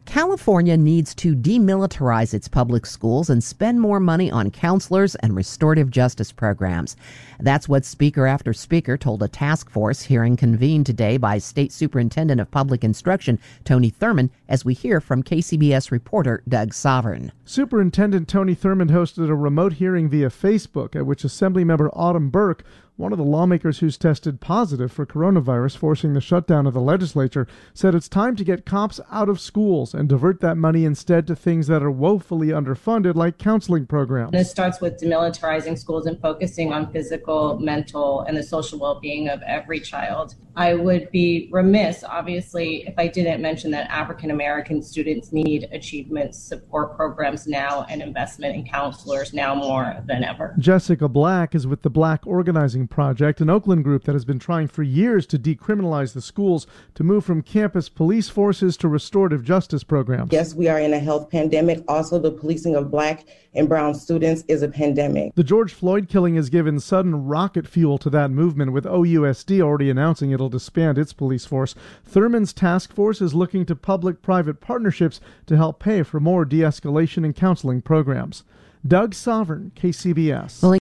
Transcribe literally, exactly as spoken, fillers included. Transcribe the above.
California needs to demilitarize its public schools and spend more money on counselors and restorative justice programs. That's what speaker after speaker told a task force hearing convened today by State Superintendent of Public Instruction Tony Thurmond, as we hear from K C B S reporter Doug Sovern. Superintendent Tony Thurmond hosted a remote hearing via Facebook at which Assemblymember Autumn Burke, one of the lawmakers who's tested positive for coronavirus, forcing the shutdown of the legislature, said it's time to get cops out of schools and divert that money instead to things that are woefully underfunded, like counseling programs. This starts with demilitarizing schools and focusing on physical, mental, and the social well-being of every child. I would be remiss, obviously, if I didn't mention that African American students need achievement support programs now and investment in counselors now more than ever. Jessica Black is with the Black Organizing Project, an Oakland group that has been trying for years to decriminalize the schools, to move from campus police forces to restorative justice programs. Yes, we are in a health pandemic. Also, the policing of Black and brown students is a pandemic. The George Floyd killing has given sudden rocket fuel to that movement, with O U S D already announcing it'll disband its police force. Thurmond's task force is looking to public-private partnerships to help pay for more de-escalation and counseling programs. Doug Sovern, K C B S.